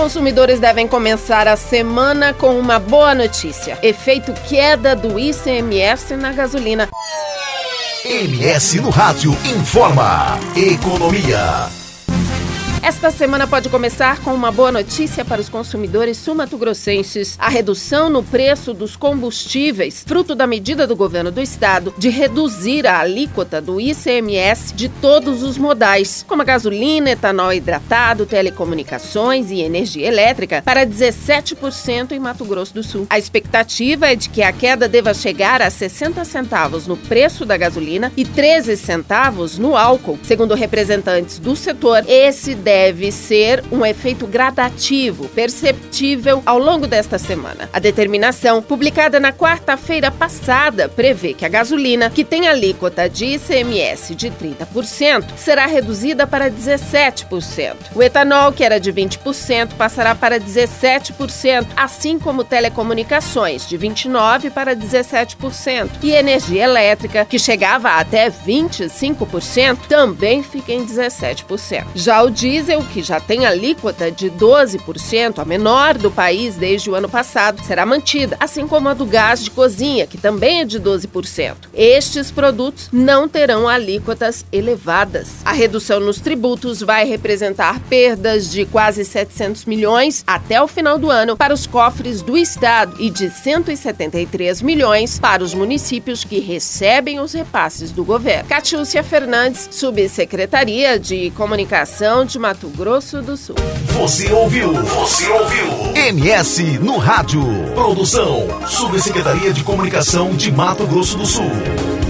Consumidores devem começar a semana com uma boa notícia: efeito queda do ICMS na gasolina. MS no Rádio informa Economia. Esta semana pode começar com uma boa notícia para os consumidores sul-mato-grossenses: a redução no preço dos combustíveis, fruto da medida do governo do estado de reduzir a alíquota do ICMS de todos os modais, como a gasolina, etanol hidratado, telecomunicações e energia elétrica, para 17% em Mato Grosso do Sul. A expectativa é de que a queda deva chegar a 60 centavos no preço da gasolina e 13 centavos no álcool. Segundo representantes do setor, esse deve ser um efeito gradativo, perceptível ao longo desta semana. A determinação, publicada na quarta-feira passada, prevê que a gasolina, que tem alíquota de ICMS de 30%, será reduzida para 17%. O etanol, que era de 20%, passará para 17%, assim como telecomunicações, de 29% para 17%. E energia elétrica, que chegava a até 25%, também fica em 17%. Já o diesel, que já tem alíquota de 12%, a menor do país desde o ano passado, será mantida, assim como a do gás de cozinha, que também é de 12%. Estes produtos não terão alíquotas elevadas. A redução nos tributos vai representar perdas de quase 700 milhões até o final do ano para os cofres do estado e de 173 milhões para os municípios que recebem os repasses do governo. Catiúcia Fernandes, Subsecretaria de Comunicação de Mato Grosso do Sul. Você ouviu MS no Rádio. Produção, Subsecretaria de Comunicação de Mato Grosso do Sul.